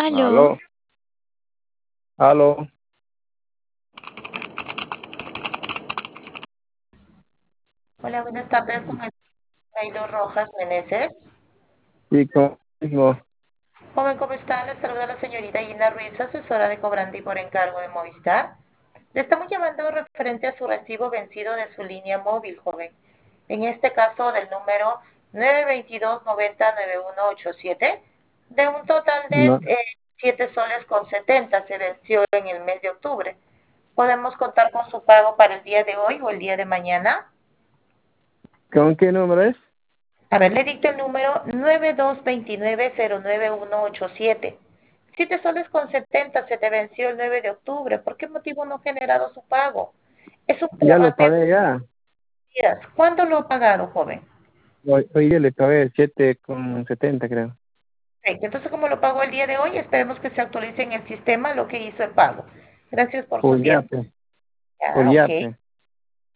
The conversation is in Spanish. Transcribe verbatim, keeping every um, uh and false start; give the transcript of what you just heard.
Aló, Aló, aló, hola, buenas tardes con el Jairo Rojas Meneses. sí, conmigo. Joven, ¿cómo está? Le saluda la señorita Gina Ruiz, asesora de cobrante y por encargo de Movistar. Le estamos llamando referente a su recibo vencido de su línea móvil, joven. En este caso del número nueve dos dos nueve cero nueve uno ocho siete, de un total de No, eh, siete soles con setenta se venció en el mes de octubre. ¿Podemos contar con su pago para el día de hoy o el día de mañana? ¿con qué número es? A ver, le dicto el número nueve dos dos nueve cero nueve uno ocho siete. Siete soles con setenta se te venció el nueve de octubre. ¿Por qué motivo no ha generado su pago? Es un Ya lo prorrateo pagué ya. de días. ¿Cuándo lo ha pagado, joven? Hoy, hoy día le pagué siete con setenta, creo. Perfecto. Entonces, como lo pagó el día de hoy, esperemos que se actualice en el sistema lo que hizo el pago. Gracias por su Por tiempo. Yape, por Ya, ok. Yape.